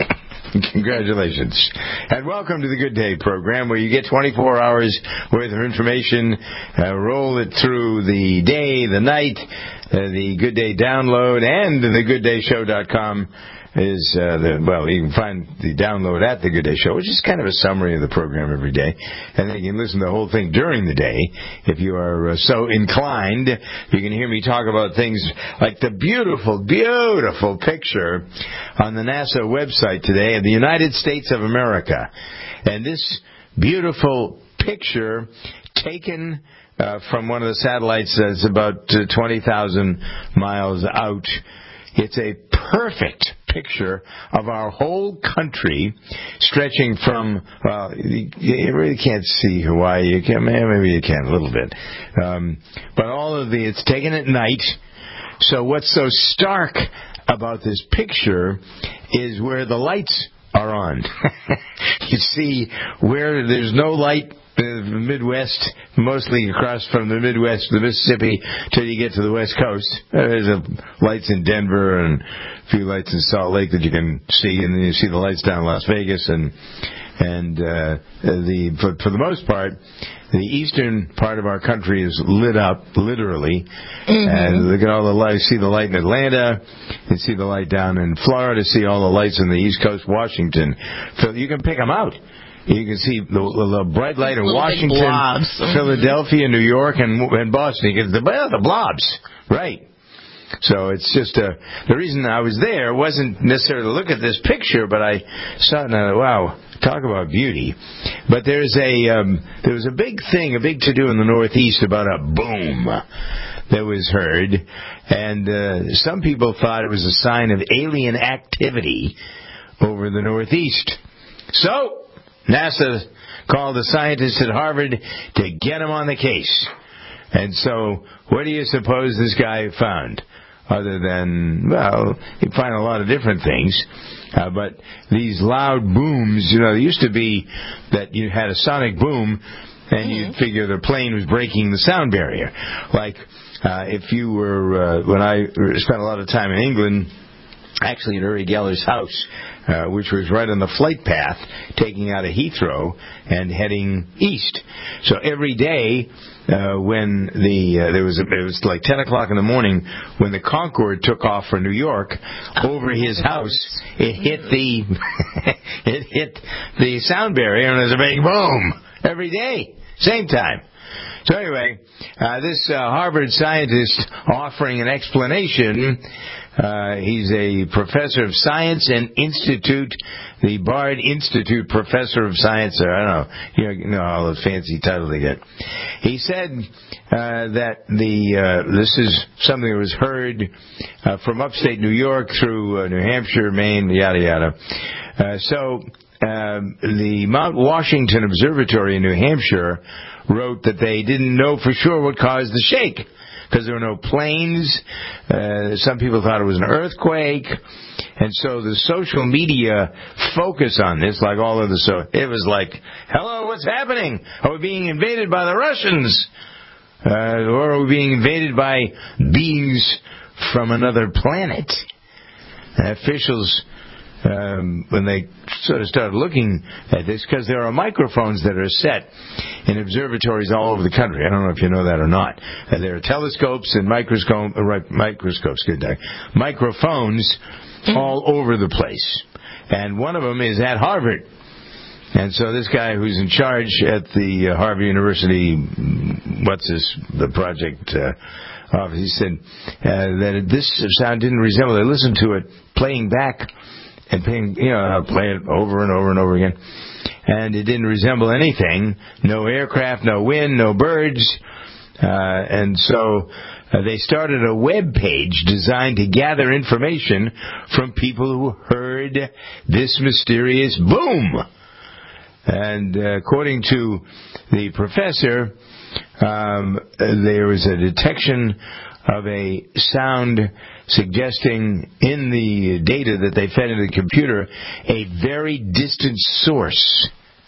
Congratulations. And welcome to the Good Day program, where you get twenty-four hours worth of information, uh, roll it through the day, the night, uh, the Good Day download, and the good day show dot com is, uh, the, well, you can find the download at the Good Day Show, which is kind of a summary of the program every day. And then you can listen to the whole thing during the day if you are uh, so inclined. You can hear me talk about things like the beautiful, beautiful picture on the NASA website today of the United States of America. And this beautiful picture taken uh, from one of the satellites that's about uh, twenty thousand miles out. It's a perfect picture of our whole country, stretching from, well, you, you really can't see Hawaii. You can, maybe you can a little bit. Um, but all of the, it's taken at night. So what's so stark about this picture is where the lights are on. You see where there's no light. The Midwest, mostly across from the Midwest, the Mississippi, till you get to the West Coast. Uh, there's a, lights in Denver and a few lights in Salt Lake that you can see, and then you see the lights down in Las Vegas, and and uh, the for, for the most part, the eastern part of our country is lit up, literally. Mm-hmm. And look at all the lights. See the light in Atlanta, you see the light down in Florida, see all the lights in the East Coast, Washington. So you can pick them out. You can see the, the bright light in Washington, Philadelphia, New York, and, and Boston. You get the, well, the blobs, right? So it's just a, the reason I was there wasn't necessarily to look at this picture, but I saw it and I, wow, talk about beauty. But there's a um, there was a big thing, a big to-do in the Northeast about a boom that was heard, and uh, some people thought it was a sign of alien activity over the Northeast. So NASA called a scientist at Harvard to get him on the case. And so, what do you suppose this guy found? Other than, well, you find a lot of different things. Uh, but these loud booms, you know, there used to be that you had a sonic boom and mm-hmm. you'd figure the plane was breaking the sound barrier. Like, uh, if you were, uh, when I spent a lot of time in England, actually at Uri Geller's house, uh, which was right on the flight path, taking out of Heathrow and heading east. So every day, uh, when the uh, there was a, it was like ten o'clock in the morning when the Concorde took off for New York, over his house, it hit the it hit the sound barrier and there's a big boom every day, same time. So anyway, uh, this uh, Harvard scientist offering an explanation. Uh, he's a professor of science and institute, the Bard Institute Professor of Science. Or I don't know, you know, you know all the fancy titles they get. He said uh, that the uh, this is something that was heard uh, from upstate New York through uh, New Hampshire, Maine, yada yada. Uh, so um, the Mount Washington Observatory in New Hampshire wrote that they didn't know for sure what caused the shake, because there were no planes. Uh, some people thought it was an earthquake. And so the social media focus on this, like all of the, so it was like, hello, what's happening? Are we being invaded by the Russians? Uh, or are we being invaded by beings from another planet? And officials, um, when they sort of started looking at this, because there are microphones that are set in observatories all over the country. I don't know if you know that or not. Uh, there are telescopes and microscope, uh, right, microscopes, good day, microphones all over the place. And one of them is at Harvard. And so this guy who's in charge at the uh, Harvard University, what's this, the project uh, office, he said uh, that this sound didn't resemble, they listened to it playing back and playing, you know, I'll play it over and over and over again. And it didn't resemble anything. No aircraft, no wind, no birds. Uh, and so uh, they started a web page designed to gather information from people who heard this mysterious boom. And uh, according to the professor, um, there was a detection of a sound suggesting in the data that they fed into the computer a very distant source,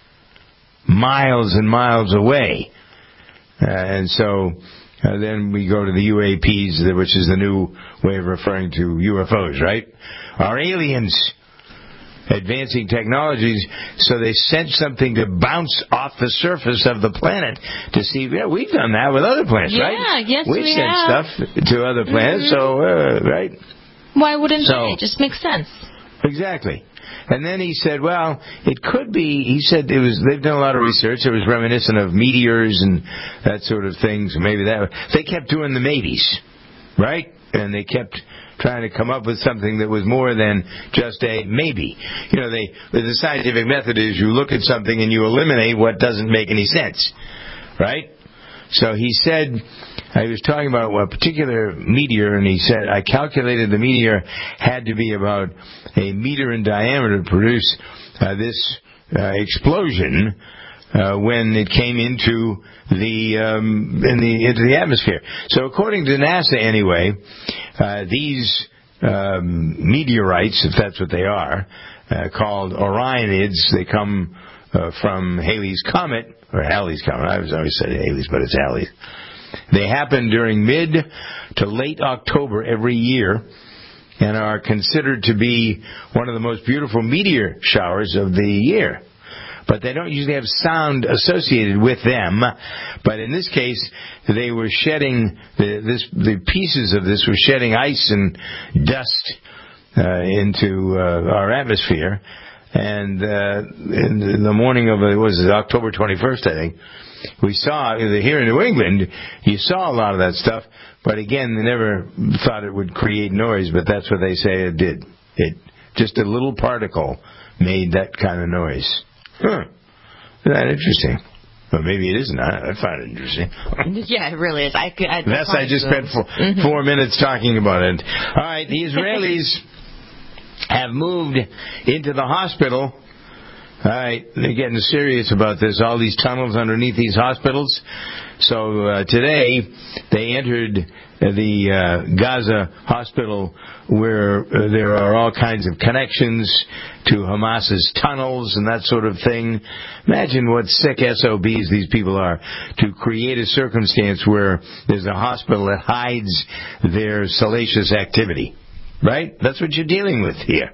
miles and miles away. Uh, and so uh, then we go to the U A Ps, which is the new way of referring to U F Os, right? Are aliens advancing technologies, so they sent something to bounce off the surface of the planet to see. Yeah, we've done that with other planets, yeah, right? Yeah, yes, we've we sent have. stuff to other planets, mm-hmm. so uh, right. Why wouldn't so, they? It just makes sense. Exactly. And then he said, well, it could be, he said it was, they've done a lot of research. It was reminiscent of meteors and that sort of thing. So maybe that, they kept doing the maybes, right? And they kept trying to come up with something that was more than just a maybe. You know, they, the scientific method is you look at something and you eliminate what doesn't make any sense, right? So he said, I was talking about a particular meteor, and he said, I calculated the meteor had to be about a meter in diameter to produce uh, this uh, explosion uh, when it came into the um, in the into the atmosphere. So according to NASA, anyway, uh, these um, meteorites, if that's what they are, uh, called Orionids, they come uh, from Halley's Comet, or Halley's Comet. I was always said Halley's, but it's Halley's. They happen during mid to late October every year and are considered to be one of the most beautiful meteor showers of the year. But they don't usually have sound associated with them. But in this case, they were shedding, the, this, the pieces of this were shedding ice and dust uh, into uh, our atmosphere. And uh, in the morning of, it was October twenty-first, I think, we saw, here in New England, you saw a lot of that stuff, but again, they never thought it would create noise, but that's what they say it did. It, just a little particle made that kind of noise. Huh. Isn't that interesting? Well, maybe it isn't. I, I find it interesting. Yeah, it really is. I could, I That's I just spent four, mm-hmm. four minutes talking about it. All right, the Israelis have moved into the hospital. All right, they're getting serious about this. All these tunnels underneath these hospitals. So uh, today they entered the uh, Gaza hospital, where uh, there are all kinds of connections to Hamas's tunnels and that sort of thing. Imagine what sick S O Bs these people are to create a circumstance where there's a hospital that hides their salacious activity. Right? That's what you're dealing with here.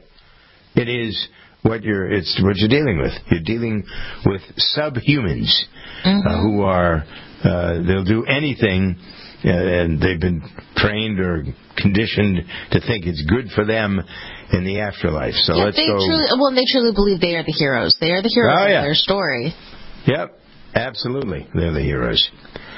It is what you're it's what you're dealing with. You're dealing with subhumans mm-hmm. uh, who are uh, they'll do anything, uh, and they've been trained or conditioned to think it's good for them in the afterlife. So yeah, let's they go. Truly, well, they truly believe they are the heroes. They are the heroes oh, yeah. of their story. Yep, absolutely, they're the heroes.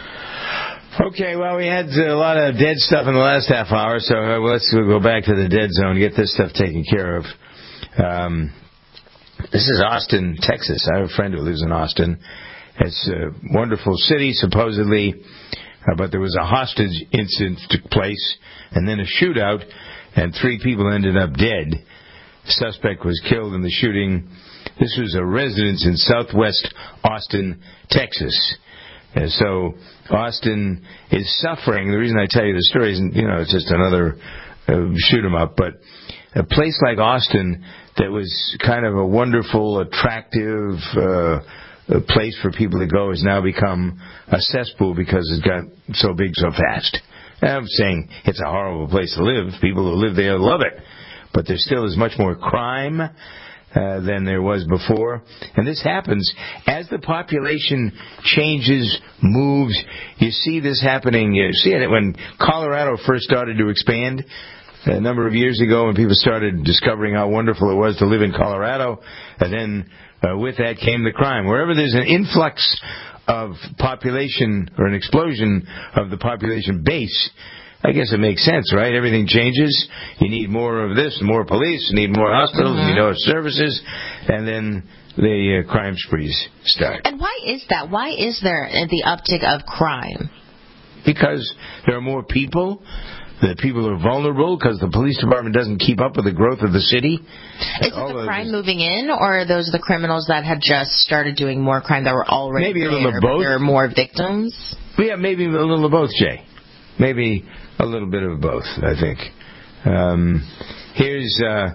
Okay, well, we had a lot of dead stuff in the last half hour, so let's go back to the dead zone, get this stuff taken care of. Um, this is Austin, Texas. I have a friend who lives in Austin. It's a wonderful city, supposedly, uh, but there was a hostage incident that took place, and then a shootout, and three people ended up dead. The suspect was killed in the shooting. This was a residence in southwest Austin, Texas. And so Austin is suffering. The reason I tell you the story isn't, you know, it's just another uh, shoot 'em up, but a place like Austin that was kind of a wonderful, attractive uh, a place for people to go has now become a cesspool because it's got so big so fast. And I'm saying it's a horrible place to live. People who live there love it. But there still is much more crime Uh, than there was before. And this happens as the population changes, moves. You see this happening. You see it when Colorado first started to expand a number of years ago, when people started discovering how wonderful it was to live in Colorado. And then uh, with that came the crime. Wherever there's an influx of population or an explosion of the population base, I guess it makes sense, right? Everything changes. You need more of this, more police, you need more hospitals, mm-hmm. you need more services, and then the uh, crime sprees start. And why is that? Why is there the uptick of crime? Because there are more people. The people are vulnerable because the police department doesn't keep up with the growth of the city. Is it the crime moving in, or are those the criminals that had just started doing more crime that were already maybe there, a little of both. There are more victims? Yeah, maybe a little of both, Jay. Maybe a little bit of both, I think. Um, here's uh,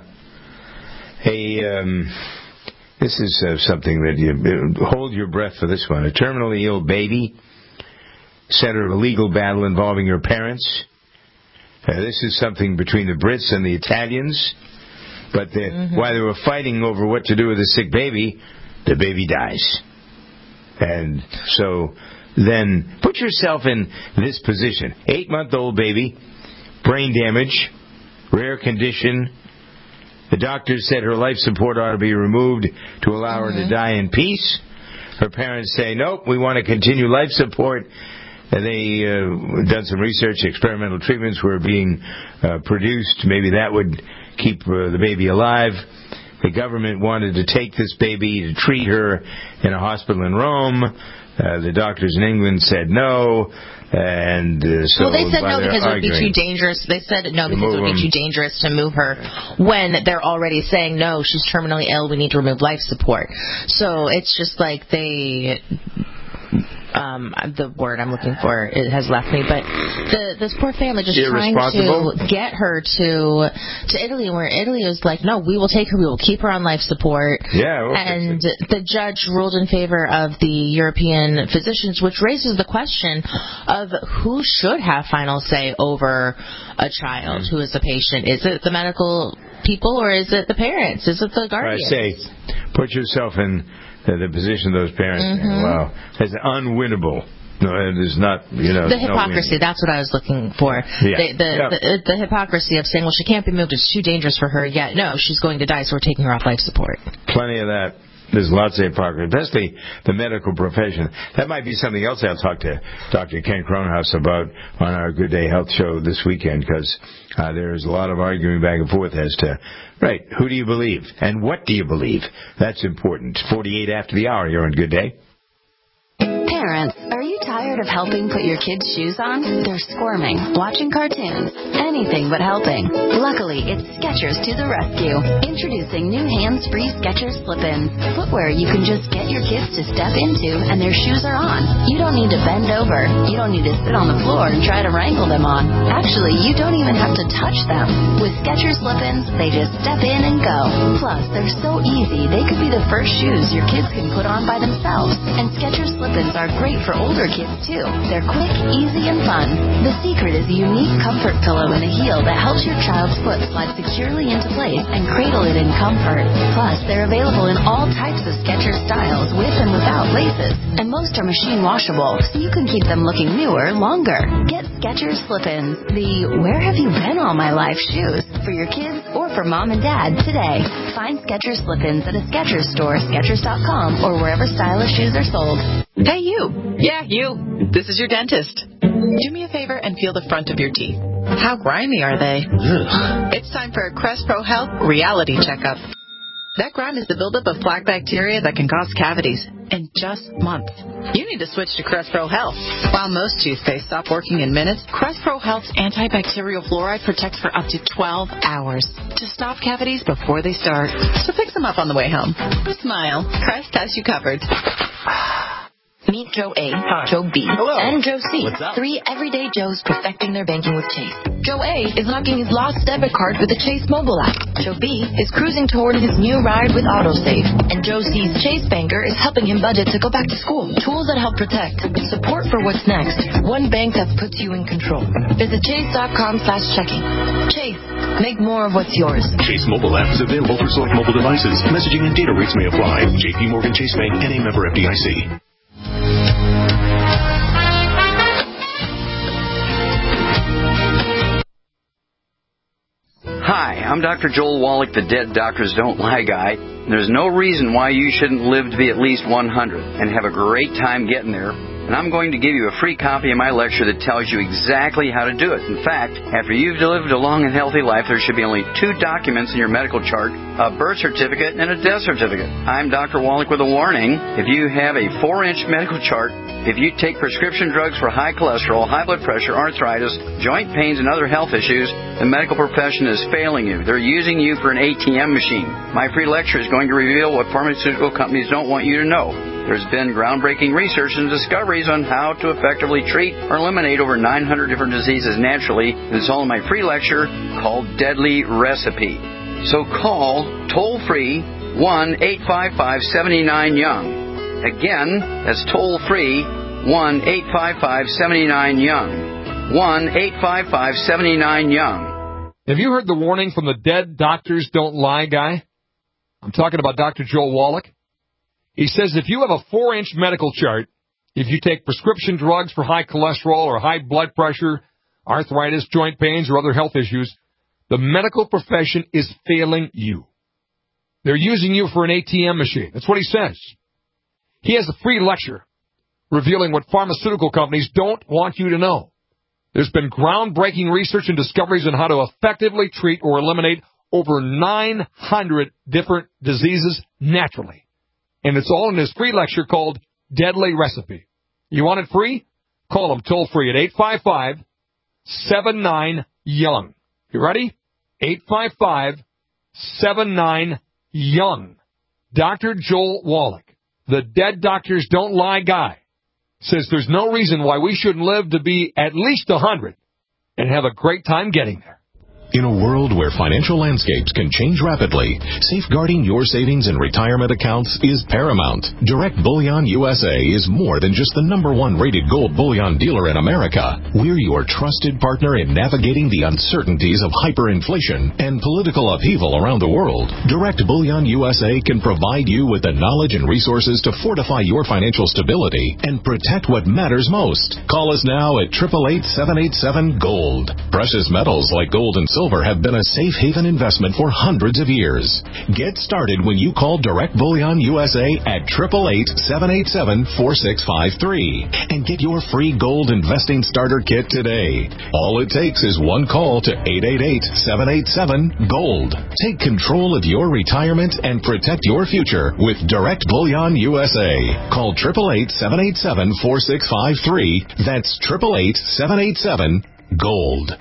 a... Um, this is uh, something that you... Hold your breath for this one. A terminally ill baby, center of a legal battle involving her parents. Uh, this is something between the Brits and the Italians. But the, mm-hmm. while they were fighting over what to do with the sick baby, the baby dies. And so then put yourself in this position. Eight-month-old baby, brain damage, rare condition. The doctors said her life support ought to be removed to allow mm-hmm. her to die in peace. Her parents say, nope, we want to continue life support. And they uh, done some research. Experimental treatments were being uh, produced. Maybe that would keep uh, the baby alive. The government wanted to take this baby to treat her in a hospital in Rome. Uh, the doctors in England said no. And uh, so well, they said no because arguing, it would be too dangerous. They said no because it would be too dangerous to move her when they're already saying no, she's terminally ill. We need to remove life support. So it's just like they. Um, the word I'm looking for it has left me, but the, this poor family just trying to get her to to Italy, where Italy was like, no, we will take her, we will keep her on life support. Yeah, okay. And the judge ruled in favor of the European physicians, which raises the question of who should have final say over a child mm-hmm. who is a patient. Is it the medical people or is it the parents? Is it the guardians? I say, put yourself in The, the position of those parents, mm-hmm. wow, it's unwinnable. No, it is not, you know. The hypocrisy, no that's what I was looking for. Yeah. The, the, yeah. the, the hypocrisy of saying, well, she can't be moved, it's too dangerous for her yet. No, she's going to die, so we're taking her off life support. Plenty of that. There's lots of hypocrisy, especially the medical profession. That might be something else I'll talk to Doctor Ken Cronhaus about on our Good Day Health show this weekend, because uh, there's a lot of arguing back and forth as to, right, who do you believe and what do you believe? That's important. forty-eight after the hour here on Good Day. Parents, are you tired of helping put your kids' shoes on? They're squirming, watching cartoons, anything but helping. Luckily, it's Skechers to the rescue. Introducing new hands-free Skechers slip-ins. Footwear you can just get your kids to step into and their shoes are on. You don't need to bend over. You don't need to sit on the floor and try to wrangle them on. Actually, you don't even have to touch them. With Skechers slip-ins, they just step in and go. Plus, they're so easy, they could be the first shoes your kids can put on by themselves. And Skechers slip-ins are great for older kids, too. They're quick, easy, and fun. The secret is a unique comfort pillow in a heel that helps your child's foot slide securely into place and cradle it in comfort. Plus, they're available in all types of Skechers styles with and without laces. And most are machine washable, so you can keep them looking newer longer. Get Skechers slip-ins, the where have you been all my life shoes, for your kids or for mom and dad today. Find Skechers slip-ins at a Skechers store, Skechers dot com, or wherever stylish shoes are sold. Hey, you. Yeah, you. This is your dentist. Do me a favor and feel the front of your teeth. How grimy are they? Ugh. It's time for a Crest Pro Health reality checkup. That grime is the buildup of plaque bacteria that can cause cavities in just months. You need to switch to Crest Pro Health. While most toothpaste stop working in minutes, Crest Pro Health's antibacterial fluoride protects for up to twelve hours to stop cavities before they start. So pick some up on the way home. Smile. Crest has you covered. Meet Joe A, Hi. Joe B, Hello. and Joe C. What's up? Three everyday Joes perfecting their banking with Chase. Joe A is unlocking his lost debit card with the Chase mobile app. Joe B is cruising toward his new ride with AutoSave. And Joe C's Chase banker is helping him budget to go back to school. Tools that help protect. Support for what's next. One bank that puts you in control. Visit chase.com slash checking. Chase, make more of what's yours. Chase mobile app is available for select mobile devices. Messaging and data rates may apply. J P Morgan Chase Bank and a member F D I C. Hi, I'm Doctor Joel Wallach, the Dead Doctors Don't Lie guy. There's no reason why you shouldn't live to be at least one hundred and have a great time getting there and I'm going to give you a free copy of my lecture that tells you exactly how to do it. In fact, after you've lived a long and healthy life, there should be only two documents in your medical chart, a birth certificate and a death certificate. I'm Doctor Wallach with a warning. If you have a four-inch medical chart, if you take prescription drugs for high cholesterol, high blood pressure, arthritis, joint pains, and other health issues, the medical profession is failing you. They're using you for an A T M machine. My free lecture is going to reveal what pharmaceutical companies don't want you to know. There's been groundbreaking research and discoveries on how to effectively treat or eliminate over nine hundred different diseases naturally. It's all in my free lecture called Deadly Recipe. So call toll-free one eight five five, seven nine, young. Again, that's toll-free one eight five five, seven nine, young. one eight five five, seven nine, young. Have you heard the warning from the Dead Doctors Don't Lie guy? I'm talking about Doctor Joel Wallach. He says if you have a four-inch medical chart, if you take prescription drugs for high cholesterol or high blood pressure, arthritis, joint pains, or other health issues, the medical profession is failing you. They're using you for an A T M machine. That's what he says. He has a free lecture revealing what pharmaceutical companies don't want you to know. There's been groundbreaking research and discoveries on how to effectively treat or eliminate over nine hundred different diseases naturally. And it's all in his free lecture called Deadly Recipe. You want it free? Call him toll-free at eight five five, seven nine, young. You ready? eight five five, seven nine, young. Doctor Joel Wallach, the Dead Doctors Don't Lie guy, says there's no reason why we shouldn't live to be at least one hundred and have a great time getting there. In a world where financial landscapes can change rapidly, safeguarding your savings and retirement accounts is paramount. Direct Bullion U S A is more than just the number one rated gold bullion dealer in America. We're your trusted partner in navigating the uncertainties of hyperinflation and political upheaval around the world. Direct Bullion U S A can provide you with the knowledge and resources to fortify your financial stability and protect what matters most. Call us now at eight eight eight, seven eight seven, GOLD. Precious metals like gold and silver have been a safe haven investment for hundreds of years. Get started when you call Direct Bullion U S A at eight eight eight, seven eight seven, four six five three and get your free gold investing starter kit today. All it takes is one call to eight eight eight, seven eight seven, GOLD. Take control of your retirement and protect your future with Direct Bullion U S A. Call eight eight eight, seven eight seven, four six five three. That's eight eight eight, seven eight seven, GOLD.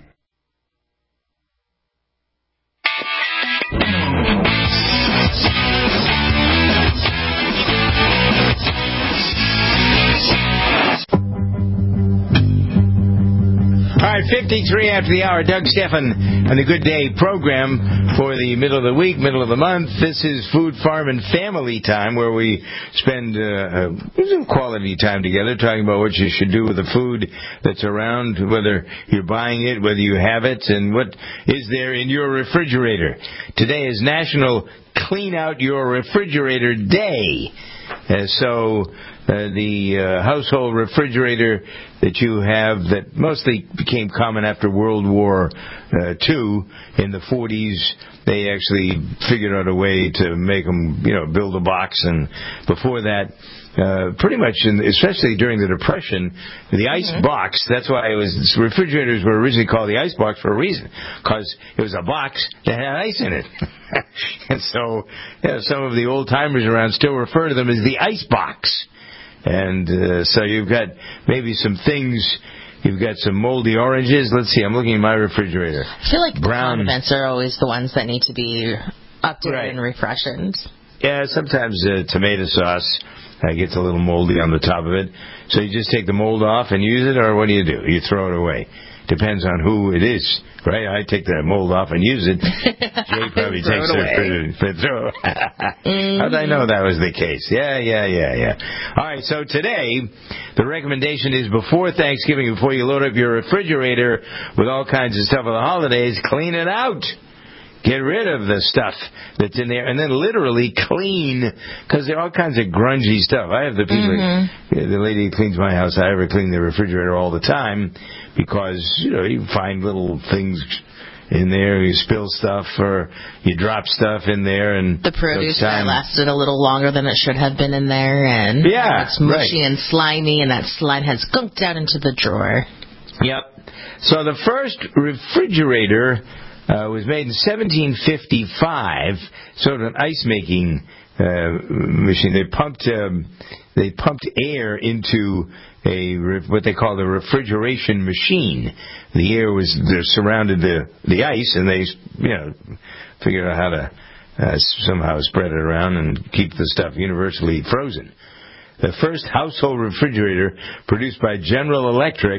All right, fifty-three after the hour. Doug Stephan on the Good Day program for the middle of the week, middle of the month. This is Food, Farm, and Family Time, where we spend uh, uh, quality time together talking about what you should do with the food that's around, whether you're buying it, whether you have it, and what is there in your refrigerator. Today is National Clean Out Your Refrigerator Day. Uh, so uh, the uh, household refrigerator that you have that mostly became common after World War uh, Two in the forties, they actually figured out a way to make them, you know, build a box. And before that, uh, pretty much, in, especially during the Depression, the ice mm-hmm. box, that's why it was, refrigerators were originally called the ice box for a reason, because it was a box that had ice in it. And so, you know, some of the old-timers around still refer to them as the ice box. And uh, so you've got maybe some things. You've got some moldy oranges. Let's see. I'm looking at my refrigerator. I feel like brown condiments are always the ones that need to be updated right. and refreshened. Yeah, sometimes uh, tomato sauce uh, gets a little moldy on the top of it. So you just take the mold off and use it, or what do you do? You throw it away. Depends on who it is, right? I take the mold off and use it. Jay probably takes it for throw. mm-hmm. How did I know that was the case? Yeah, yeah, yeah, yeah. All right, so today the recommendation is before Thanksgiving, before you load up your refrigerator with all kinds of stuff for the holidays, clean it out. Get rid of the stuff that's in there, and then literally clean, because there are all kinds of grungy stuff. I have the people, mm-hmm. the lady who cleans my house, I ever clean the refrigerator all the time, because, you know, you find little things in there. You spill stuff or you drop stuff in there, and the produce that lasted a little longer than it should have been in there, and yeah, it's mushy right. and slimy, and that slime has gunked out into the drawer. Yep. So the first refrigerator uh, was made in seventeen fifty-five, sort of an ice-making uh, machine. They pumped um, they pumped air into a what they call the refrigeration machine. The air was they surrounded the the ice, and they you know figured out how to uh, somehow spread it around and keep the stuff universally frozen. The first household refrigerator produced by General Electric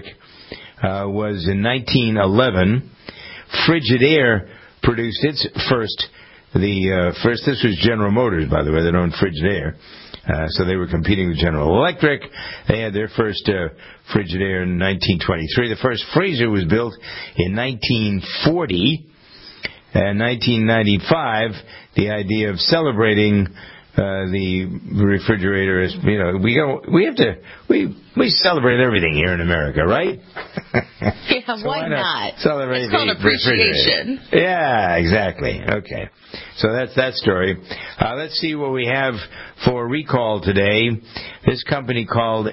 uh, was in nineteen eleven. Frigidaire produced its first. The uh, first this was General Motors, by the way. They owned Frigidaire. Uh, so they were competing with General Electric. They had their first uh, Frigidaire in nineteen twenty-three. The first freezer was built in nineteen forty. In nineteen ninety-five, the idea of celebrating uh, the refrigerator is, you know, we go, we have to, we we celebrate everything here in America, right? Yeah, so why, why not? not? Celebrate it's called appreciation. Yeah, exactly. Okay. So that's that story. Uh, let's see what we have for recall today. This company called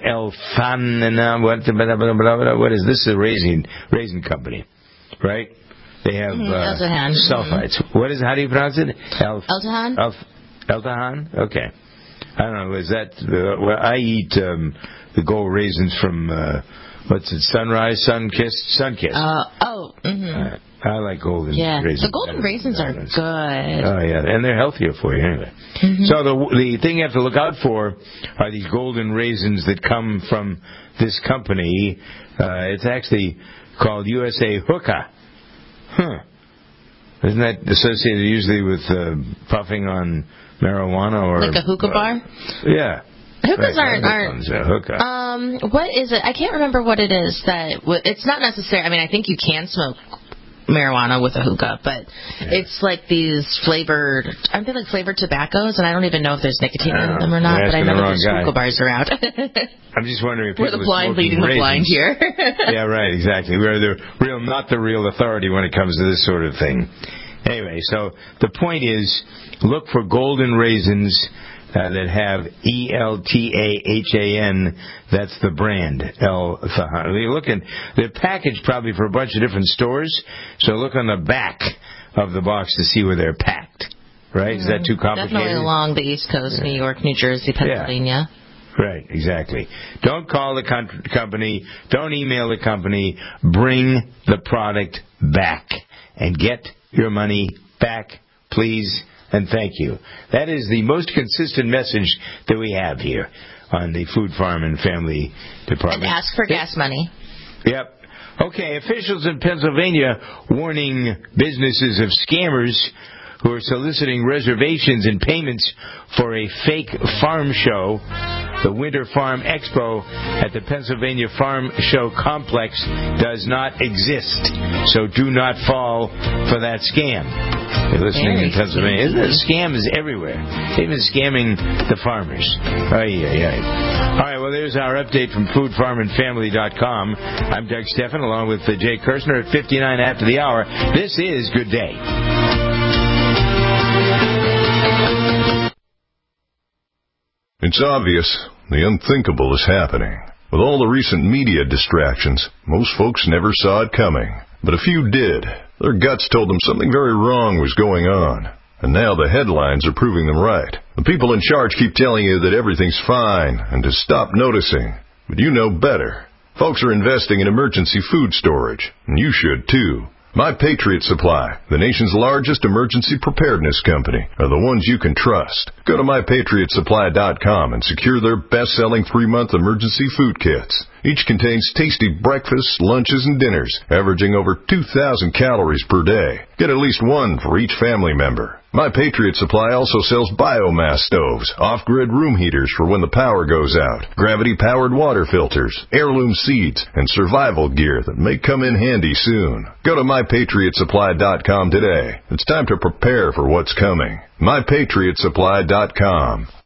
Elfana, what, what is this? A raisin, raisin company, right? They have mm-hmm. uh, sulfites. Mm-hmm. What is, how do you pronounce it? El- Eltahan? Elf, Eltahan? Okay. I don't know, is that, uh, well, I eat um, the gold raisins from, uh, what's it, Sunrise, Sunkissed? Sunkissed. Uh, oh, mm-hmm. Uh, I like golden yeah. raisins. The golden raisins are good. Oh, yeah, and they're healthier for you anyway. Mm-hmm. So the the thing you have to look out for are these golden raisins that come from this company. Uh, it's actually called U S A Hookah. Huh. Isn't that associated usually with uh, puffing on marijuana or... Like a hookah uh, bar? Yeah. Hookahs right, aren't, aren't hookah. um, what is it? I can't remember what it is that, it's not necessary, I mean, I think you can smoke marijuana with a hookah, but yeah. it's like these flavored, aren't they like flavored tobaccos? And I don't even know if there's nicotine in them or not, but I know that there's hookah bars around. I'm just wondering if we're the blind leading the blind here. Yeah, right, exactly. We're the real, not the real authority when it comes to this sort of thing. Anyway, so the point is, look for golden raisins Uh, that have E L T A H A N, that's the brand, El-Tahan. You're looking, they're packaged probably for a bunch of different stores, so look on the back of the box to see where they're packed. Right? Mm, is that too complicated? Definitely along the East Coast, yeah. New York, New Jersey, Pennsylvania. Yeah. Right, exactly. Don't call the con- company, don't email the company, bring the product back and get your money back, please. And thank you. That is the most consistent message that we have here on the Food, Farm, and Family Department. And ask for gas money. Yep. Okay, officials in Pennsylvania warning businesses of scammers who are soliciting reservations and payments for a fake farm show. The Winter Farm Expo at the Pennsylvania Farm Show Complex does not exist, so do not fall for that scam. You're listening Very in Pennsylvania. Isn't it? Scam is everywhere. Even scamming the farmers. Ay, ay, ay. All right, well, there's our update from food farm and family dot com. I'm Doug Steffen, along with Jay Kirshner at fifty-nine after the hour. This is Good Day. It's obvious the unthinkable is happening. With all the recent media distractions, most folks never saw it coming. But a few did. Their guts told them something very wrong was going on. And now the headlines are proving them right. The people in charge keep telling you that everything's fine and to stop noticing. But you know better. Folks are investing in emergency food storage, and you should too. My Patriot Supply, the nation's largest emergency preparedness company, are the ones you can trust. Go to my patriot supply dot com and secure their best-selling three-month emergency food kits. Each contains tasty breakfasts, lunches, and dinners, averaging over two thousand calories per day. Get at least one for each family member. My Patriot Supply also sells biomass stoves, off-grid room heaters for when the power goes out, gravity-powered water filters, heirloom seeds, and survival gear that may come in handy soon. Go to my patriot supply dot com today. It's time to prepare for what's coming. my patriot supply dot com.